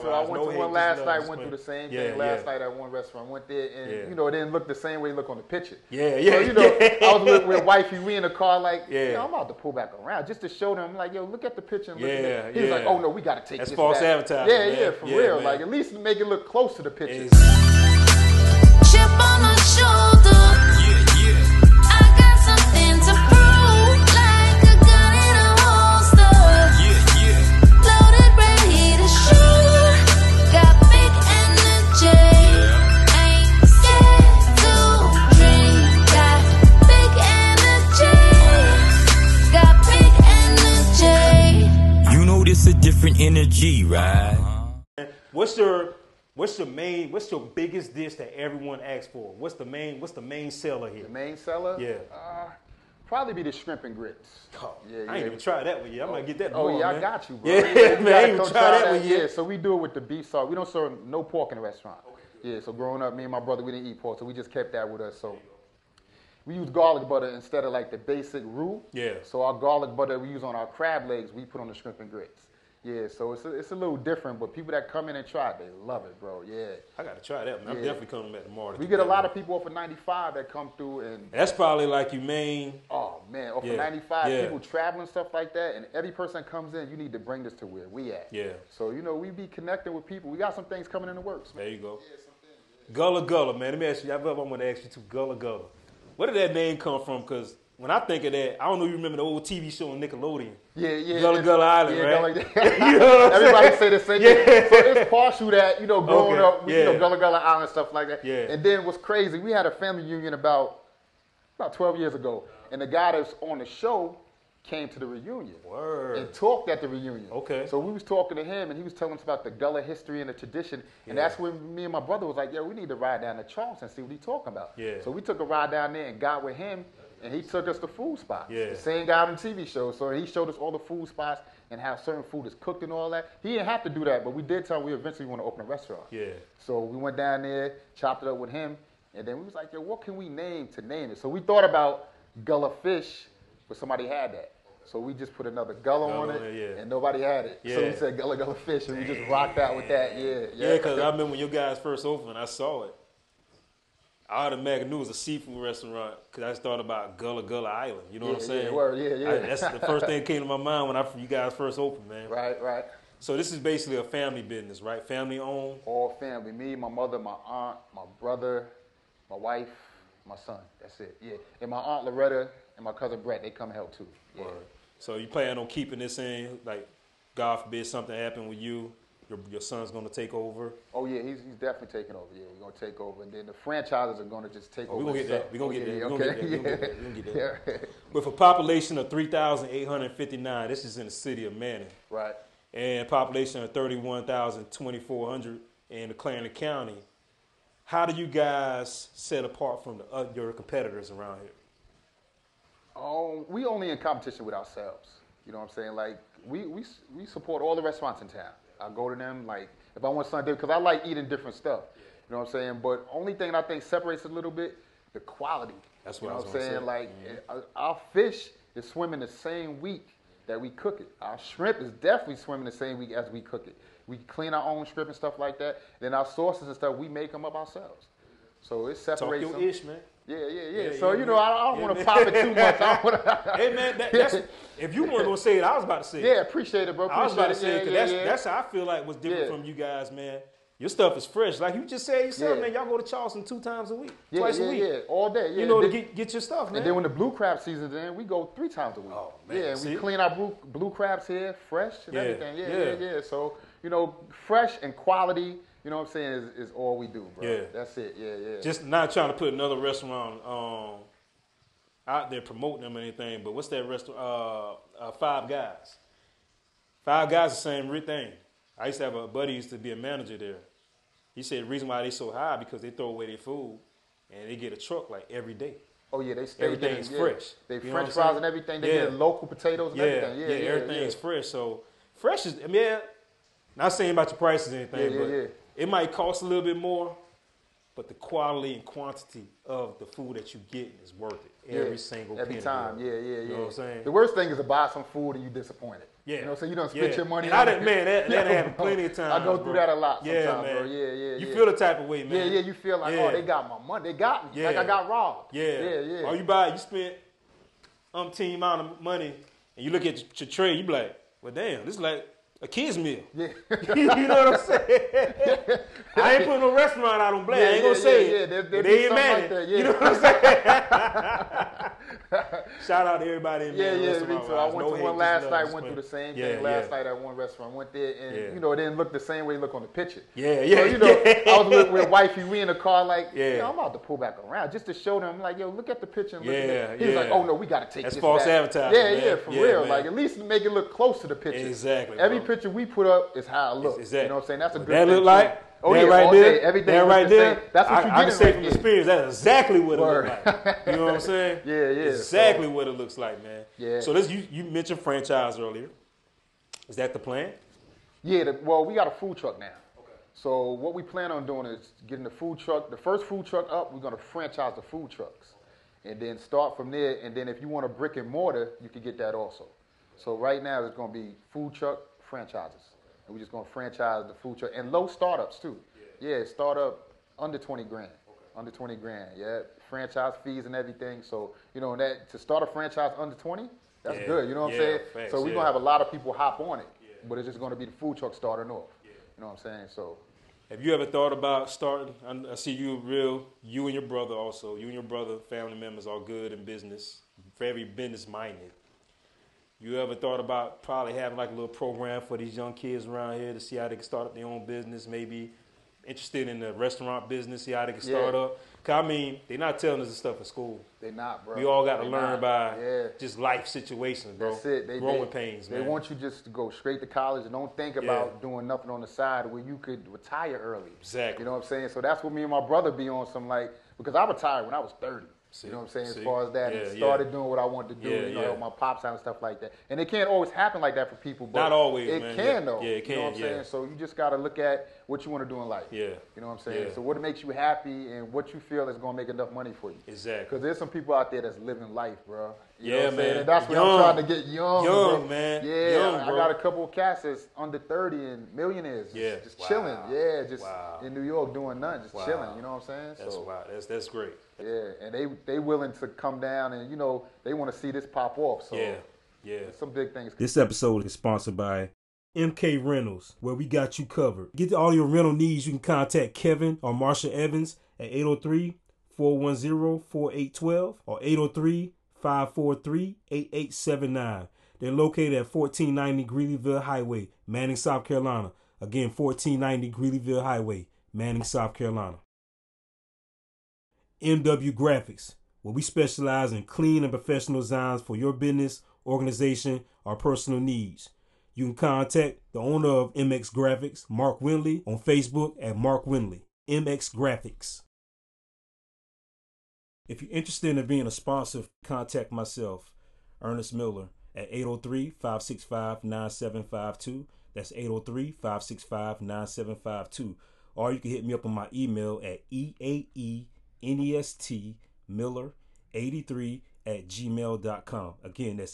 So I went to one last night, went through the same thing last night at one restaurant. Went there, and, you know, it didn't look the same way it looked on the picture. Yeah. So, you know, I was with wifey, we in the car, like, you know, I'm about to pull back around just to show them, like, yo, look at the picture and look at it. He was like, oh, no, we got to take this false back. advertising. Yeah, for real. Man. Like, at least make it look close to the picture. Chip on my shoulder. I got something to prove, like a gun in a holster. Loaded, ready to shoot. Got big energy. Ain't scared to dream. Got big energy. Got big energy. You know this a different energy, right? What's your biggest dish that everyone asks for? What's the main seller here? The main seller? Yeah. Probably be the shrimp and grits. Oh, I ain't even tried that one yet. I might get that tomorrow, Oh, yeah, man. I got you, bro. Yeah, man, I ain't even tried that one yet. Yeah, so we do it with the beef sauce. We don't serve no pork in the restaurant. Okay. Yeah, so growing up, me and my brother, we didn't eat pork, so we just kept that with us. So we use garlic butter instead of like the basic roux. Yeah. So our garlic butter we use on our crab legs, we put on the shrimp and grits. Yeah, so it's a little different, but people that come in and try it, they love it, bro. Yeah. I got to try that, man. I'm definitely coming back tomorrow. We get a lot of people off of 95 that come through, and that's probably like your main. Oh man, off of 95, people traveling stuff like that, and every person that comes in, you need to bring this to where we at. Yeah. So you know, we be connecting with people. We got some things coming in the works, man. There you go. Yeah, Gullah Gullah, man. Let me ask you. I'm going to ask you too. Gullah Gullah. Where did that name come from? Because when I think of that, I don't know if you remember the old TV show on Nickelodeon. Yeah. Gullah Gullah Island, right? You know what Everybody say the same thing. So it's partial that, you know, growing up, you know, Gullah Gullah Island, stuff like that. Yeah. And then what's crazy, we had a family reunion about 12 years ago. And the guy that's on the show came to the reunion. Word. And talked at the reunion. Okay. So we was talking to him, and he was telling us about the Gullah history and the tradition. And that's when me and my brother was like, yo, we need to ride down to Charleston and see what he's talking about. Yeah. So we took a ride down there and got with him. And he took us to food spots. Yeah. The same guy on the TV show. So he showed us all the food spots and how certain food is cooked and all that. He didn't have to do that, but we did tell him we eventually want to open a restaurant. Yeah. So we went down there, chopped it up with him, and then we was like, yo, what can we name to name it? So we thought about Gullah Fish, but somebody had that. So we just put another Gullah on it, and nobody had it. Yeah. So we said Gullah Gullah Fish, and we just rocked out with that. Yeah, because I remember when you guys first opened, I saw it. I automatically knew it was a seafood restaurant because I just thought about Gullah Gullah Island. You know what I'm saying? That's the first thing that came to my mind when you guys first opened, man. Right. So this is basically a family business, right? Family owned? All family. Me, my mother, my aunt, my brother, my wife, my son. That's it. Yeah. And my aunt Loretta and my cousin Brett, they come help too. Yeah. Word. So you plan on keeping this in, like, God forbid something happened with you, your son's going to take over? Oh, yeah, he's definitely taking over. Yeah, he's going to take over. And then the franchises are going to just take over. We're going to get that. We're going to get that. Yeah. With a population of 3,859, this is in the city of Manning. Right. And population of 31,200 in Clarendon County. How do you guys set apart from your competitors around here? We only in competition with ourselves. You know what I'm saying? Like, we support all the restaurants in town. I go to them, like, if I want something different, because I like eating different stuff. You know what I'm saying? But only thing I think separates a little bit, the quality. That's what you know I was what I'm saying? say. Like, our fish is swimming the same week that we cook it. Our shrimp is definitely swimming the same week as we cook it. We clean our own shrimp and stuff like that. Then our sauces and stuff, we make them up ourselves. So it separates them. Talk your ish, man. Yeah. So, you know, I don't want to pop it too much. Hey, man, that's, if you weren't going to say it, I was about to say it. Yeah, appreciate it, bro. I was about to say it, because that's how I feel like what's different from you guys, man. Your stuff is fresh. Like you just said yourself, man, y'all go to Charleston 2 times a week, twice a week. Yeah, all day. Yeah. You know, to get your stuff, man. And then when the blue crab season's in, we go 3 times a week. Oh, man. Yeah, and we clean our blue crabs here, fresh and everything. Yeah. So, you know, fresh and quality, you know what I'm saying, is all we do, bro. Yeah. That's it. Yeah. Just not trying to put another restaurant out there promoting them or anything, but what's that restaurant? Five Guys. Five Guys is the same thing. I used to have a buddy who used to be a manager there. He said the reason why they so high because they throw away their food and they get a truck like every day. Oh yeah, they stay everything's fresh. They French fries and everything. They get local potatoes and everything. Yeah, everything's fresh. So fresh is, I mean, not saying about your prices or anything, but it might cost a little bit more, but the quality and quantity of the food that you get is worth it every single penny. Every time. You know what I'm saying? The worst thing is to buy some food and you disappointed. Yeah. You know what I'm saying? You don't spend your money And I on didn't, man, that Yeah, happened bro. plenty of times. I go through bro. that a lot Yeah, sometimes, man. bro. Yeah. You feel the type of way, man. Yeah, you feel like, Yeah. oh, they got my money. They got me. Like Yeah. I got robbed. Yeah. Or you spent umpteen amount of money, and you look at your tray, you be like, well, damn, this is like a kid's meal. Yeah. You know what I'm saying? I ain't putting no restaurant out on blast. I ain't gonna say it. There But be they ain't something mad like at that, it. You know what I'm saying? Shout out to everybody in Yeah, there. me restaurant too. I wise. went No to hate, one just last love, night, just went through play. the same Yeah, thing last night at one restaurant. Went there, and, Yeah. you know, it didn't look the same way it looked on the picture. Yeah. So, you know, I was with wifey, we in the car like, Yeah. yo, I'm about to pull back around just to show them, like, yo, look at the picture and look at Yeah, it. He was like, yeah. oh, no, we got to take That's this false back. advertising, Yeah, man. for Yeah, real. man. Like, at least make it look close to the picture. Exactly, Every bro. picture we put up is how it looks. Exactly. You know what I'm saying? That's a What good that thing, look too. like? Oh, that yeah, right all there, day, everything that look right the there. same. That's what I you can get say right from there. experience, that's exactly what it Word. looks like. You know what I'm saying? Yeah. Exactly what it looks like, man. Yeah. So this you mentioned franchise earlier. Is that the plan? Yeah, well, we got a food truck now. Okay. So what we plan on doing is getting the food truck, the first food truck up, we're going to franchise the food trucks. Okay. And then start from there. And then if you want a brick and mortar, you can get that also. So right now it's going to be food truck franchises. And we're just going to franchise the food truck. And low startups too. Yeah, startup under 20 grand. Okay. Under 20 grand, yeah. Franchise fees and everything. So, you know, that to start a franchise under 20, that's good. You know what I'm saying? Facts, So we're going to have a lot of people hop on it. But it's just going to be the food truck starting off. You know what I'm saying? So, Have you ever thought about starting? I see you and your brother also. You and your brother, family members, are good in business, very business minded. You ever thought about probably having like a little program for these young kids around here to see how they can start up their own business? Maybe interested in the restaurant business, see how they can start up. Cause I mean, they're not telling us this stuff in school. they not, bro. We all got to They learn not. by just life situations, bro. That's it. Growing pains, They man. want you just to go straight to college and don't think about doing nothing on the side where you could retire early. Exactly. You know what I'm saying? So that's what me and my brother be on some like, because I retired when I was 30. You know what I'm saying? As far as that, and started doing what I wanted to do, you know, help my pops out and stuff like that. And it can't always happen like that for people, but Not always, it man. can though. Yeah, it can, You know what I'm saying? So you just got to look at what you want to do in life. Yeah. You know what I'm saying? Yeah. So what makes you happy and what you feel is going to make enough money for you. Exactly. Because there's some people out there that's living life, bro. You know Yeah, what I'm saying? man. And that's what Young. I'm trying to get young, Young, bro. man. Yeah, Young, I bro. got a couple of cats that's under 30 and millionaires. Just chilling. Yeah, just in New York doing nothing, just chilling. You know what I'm saying? That's wild. That's great. Yeah, and they willing to come down and, you know, they want to see this pop off. So Yeah. some big things. This episode is sponsored by MK Rentals, where we got you covered. Get all your rental needs. You can contact Kevin or Marsha Evans at 803-410-4812 or 803-543-8879. They're located at 1490 Greeleyville Highway, Manning, South Carolina. Again, 1490 Greeleyville Highway, Manning, South Carolina. MW Graphics, where we specialize in clean and professional designs for your business, organization, or personal needs. You can contact the owner of MX Graphics, Mark Winley, on Facebook at Mark Winley, MX Graphics. If you're interested in being a sponsor, contact myself, Ernest Miller, at 803-565-9752. That's 803-565-9752. Or you can hit me up on my email at eaenestmiller83@gmail.com. Again, that's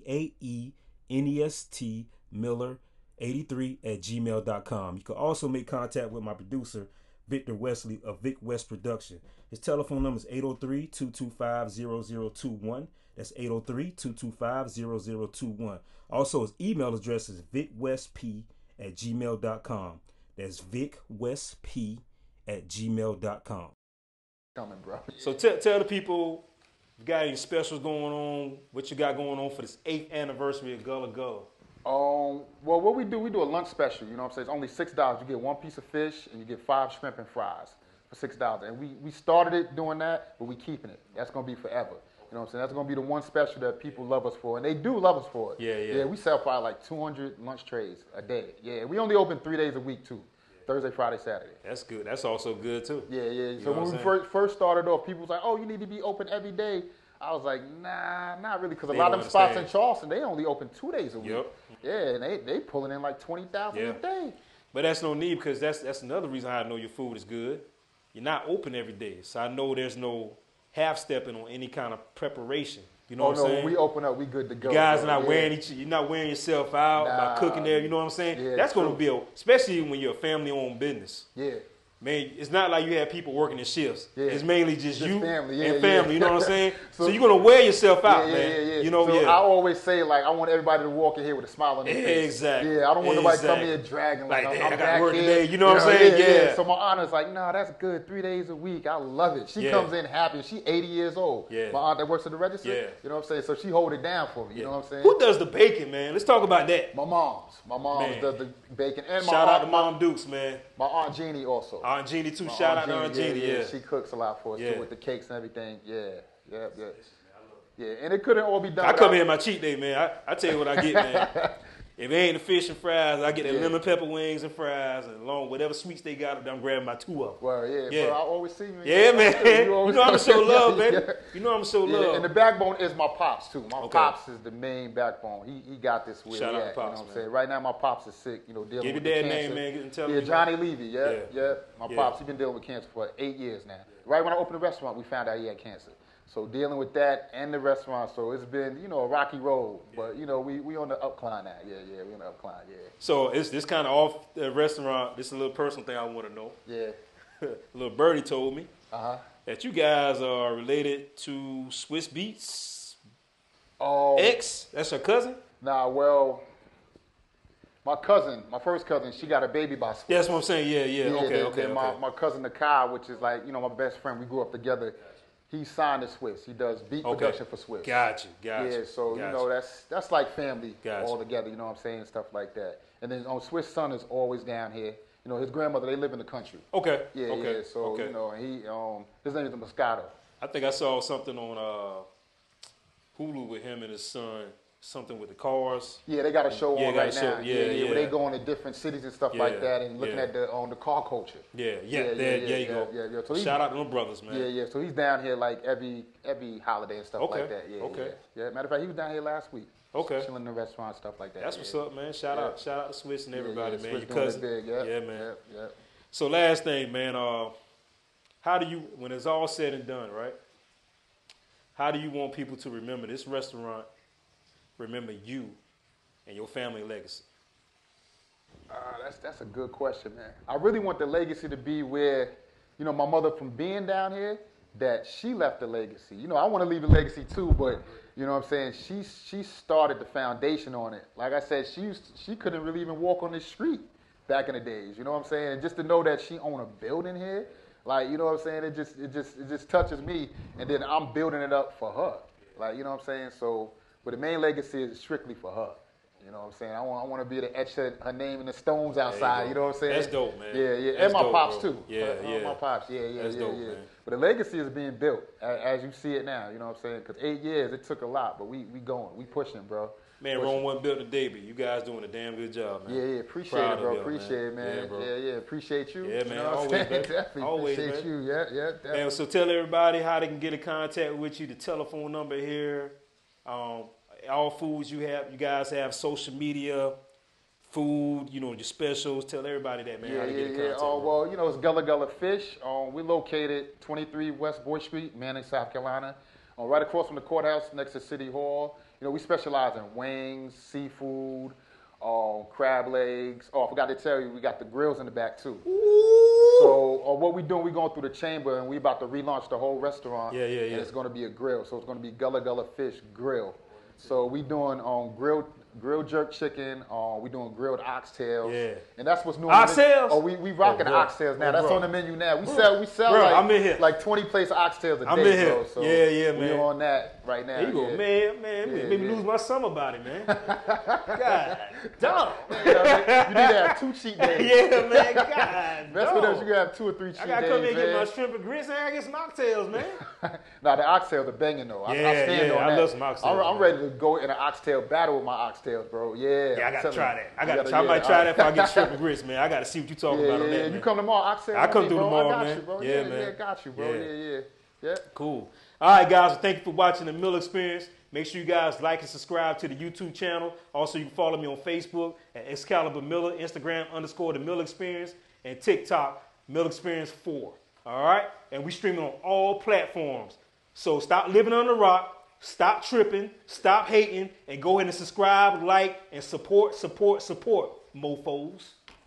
eaenestmiller83@gmail.com. You can also make contact with my producer, Victor Wesley of Vic West Production. His telephone number is 803-225-0021. That's 803-225-0021. Also, his email address is vicwestp@gmail.com. That's vicwestp@gmail.com. Coming, bro. So tell the people, you got any specials going on, what you got going on for this 8th anniversary of Gullah Gullah. Well, what we do a lunch special. You know what I'm saying? It's only $6. You get one piece of fish and you get 5 shrimp and fries for $6. And we started it doing that, but we keeping it. That's going to be forever. You know what I'm saying? That's going to be the one special that people love us for. And they do love us for it. Yeah, we sell probably like 200 lunch trays a day. Yeah, we only open 3 days a week, too. Thursday, Friday, Saturday. That's good. That's also good, too. Yeah. So when we first started off, people was like, oh, you need to be open every day. I was like, nah, not really, because a lot of them spots in Charleston, they only open 2 days a week. Yep. Yeah, and they pulling in like 20,000 a day. But that's no need, because that's another reason how I know your food is good. You're not open every day, so I know there's no half-stepping on any kind of preparation. You know Oh what no, I'm saying? when we open up, we good to go. You guys bro. are not Yeah. wearing you're not wearing yourself out by Nah. cooking there. You know what I'm saying? Yeah, That's going to true. be especially when you're a family-owned business. Yeah. Man, it's not like you have people working in shifts. Yeah. It's mainly just you family. Yeah, and family. yeah. You know what I'm saying? so, So- you're gonna wear yourself out, yeah, man. yeah, yeah. You know, so yeah. I always say, like, I want everybody to walk in here with a smile on their face. Exactly. Yeah, I don't want nobody to come Exactly. here dragging like, Like, I'm "Damn, I gotta back work here." today. You know what I'm saying? Yeah. So my aunt's like, nah, that's good. 3 days a week. I love it. She Yeah. comes in happy. She 80 years old. Yeah. My aunt that works at the register. Yeah. You know what I'm saying? So she hold it down for me. You know what I'm saying? Who does the baking, man? Let's talk about that. My mom's. My mom's Man. does the bacon. And my Shout aunt, out to Mom Dukes, man. My aunt Jeannie also. Aunt Jeannie too. My Shout out to Aunt Jeannie. Yeah. She cooks a lot for us Yeah. too with the cakes and everything. Yeah. Yeah, and it couldn't all be done. I come without- here my cheat day, man. I tell you what I get, man. If it ain't the fish and fries, I get the Yeah. lemon pepper wings and fries, and along whatever sweets they got, I'm grabbing my 2 of them. Well, yeah, Yeah. bro, I always see you. Yeah, man. You always know I'm come- so love, Yeah. baby. You know I'm so Yeah, love. and the backbone is my pops too. My Okay. pops is the main backbone. He got this where Shout he out at, to Pops, you know what I'm man. saying? Right now my pops is sick, dealing Give your with dad the name, cancer. man, and tell him Yeah, you- Johnny Levy, Yeah. yeah. My Yeah. pops, he been dealing with cancer for 8 years now. Right when I opened the restaurant, we found out he had cancer. So dealing with that and the restaurant, so it's been, a rocky road. But, we on the upcline now. Yeah, we on the upcline, yeah. So it's this kind of off the restaurant. This is a little personal thing I want to know. Yeah. Little Birdie told me Uh-huh. that you guys are related to Swiss Beats Oh, X. That's her cousin. nah, well, my first cousin, she got a baby by Swiss. Yeah, that's what I'm saying. Yeah. Okay. Then my cousin Nakai, which is like, my best friend, we grew up together. He signed to Swiss. He does beat production for Swiss. Gotcha. Yeah, so Gotcha. that's like family Gotcha. all together. You know what I'm saying? Stuff like that. And then Swiss son is always down here. His grandmother, they live in the country. Okay. Yeah, okay. yeah. So okay. and he his name is Moscato. I think I saw something on Hulu with him and his son. Something with the cars. Yeah, they got a show Yeah, on got a right show. now. Yeah. Where they go into different cities and stuff Yeah, like that, and looking yeah. at the car culture. Yeah. Yeah, There you go. Yeah. So Shout out to them brothers, man. Yeah. So he's down here like every holiday and stuff Okay, like that. Yeah, okay. Yeah. Matter of fact, he was down here last week. Okay. Chilling in the restaurant, stuff like that. That's what's up, man. Shout out to Swiss and everybody, man. Swiss Your doing it cousin. big, Yeah, man. Yeah. So last thing, man. How do you, when it's all said and done, right? How do you want people to remember this restaurant? Remember you and your family legacy. That's a good question, man. I really want the legacy to be where, my mother from being down here, that she left a legacy. I want to leave a legacy too, but you know what I'm saying? She started the foundation on it. Like I said, she couldn't really even walk on the street back in the days. You know what I'm saying? And just to know that she owned a building here, like, you know what I'm saying? It just touches me, and then I'm building it up for her. Like, you know what I'm saying? So, but the main legacy is strictly for her. You know what I'm saying? I want to be able to etch her name in the stones outside. go. You know what I'm saying? That's dope, man. Yeah. That's And my dope, pops bro. too. Yeah. My pops. Yeah. That's dope, man. But the legacy is being built as you see it now. You know what I'm saying? Because 8 years, it took a lot, but we going, we pushing, bro. Man, Rome wasn't built today, but you guys doing a damn good job, man. Yeah. Appreciate Proud it, of bro. y'all, Appreciate it, man. Yeah, bro. Yeah. Appreciate you. Yeah, You man. know what I'm Always, saying? man. Definitely Always, appreciate man. you. Yeah. Definitely. Man, so tell everybody how they can get in contact with you. The telephone number here. All foods you guys have social media, food, your specials. Tell everybody that, man, how to get in contact. Well, it's Gullah Gullah Fish. We're located 23 West Boyd Street, Manning, South Carolina. Right across from the courthouse next to City Hall. We specialize in wings, seafood, crab legs. Oh, I forgot to tell you, we got the grills in the back too. So what we doing, we going through the chamber, and we about to relaunch the whole restaurant. Yeah. And it's going to be a grill. So it's going to be Gullah Gullah Fish Grill. So we doing grilled jerk chicken. We doing grilled oxtails. Yeah. And that's what's new. Oxtails? Oh, we rocking Oh, bro. oxtails now. Oh, That's bro. on the menu now. We sell Bro, I'm in here. like 20 plates of oxtails a I'm day, in here. bro. So Yeah, we man. on that right now. There you go, yeah. man. Yeah, Made me yeah. lose my summer body, man. God, dog. You know what I mean? You need to have 2 cheat days. Yeah, man. God, Best with us, dog. you gotta have 2 or 3 cheat I gotta days, come here and get my man. shrimp and grits and I gotta get some oxtails, man. Nah, the oxtails are banging though. I Yeah, stand yeah, on I that. love some oxtails, I'm man. ready to go in an oxtail battle with my oxtails, bro. Yeah. Yeah, I I'm gotta telling try you. that. I You gotta gotta- try. I might yeah, try that if I get shrimp and grits, man. I gotta see what you talking about on that, man. You come tomorrow, oxtails. I come on me, through bro. tomorrow, I got man. you, bro. Yeah, Yeah, man. got you, bro. Yeah. Yeah. Cool. All right, guys. Well, thank you for watching the Mill Experience. Make sure you guys like and subscribe to the YouTube channel. Also, you can follow me on Facebook at Excalibur Miller, Instagram _the Mill Experience, and TikTok Mill Experience 4. All right, and we streaming on all platforms. So stop living on the rock stop tripping, stop hating, and go ahead and subscribe, like, and support, mofos.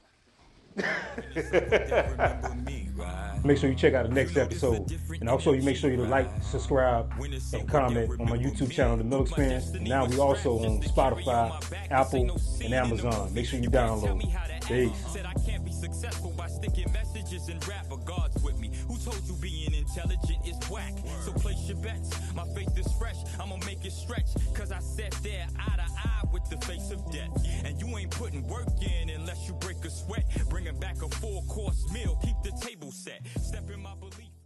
Make sure you check out the next episode. And also you make sure you like, subscribe, and comment on my YouTube channel, The Mill Experience. And now we also on Spotify, Apple, and Amazon. Make sure you download. Peace. Said I can't be successful by sticking messages and rapper gods with me. Who told you being intelligent is whack? So place your bets. My faith is fresh. I'ma make it stretch. Cause I sat there eye to eye with the face of death. And you ain't putting work in unless you break a sweat. Bringing back a 4-course meal. Keep the table set. Step in my belief.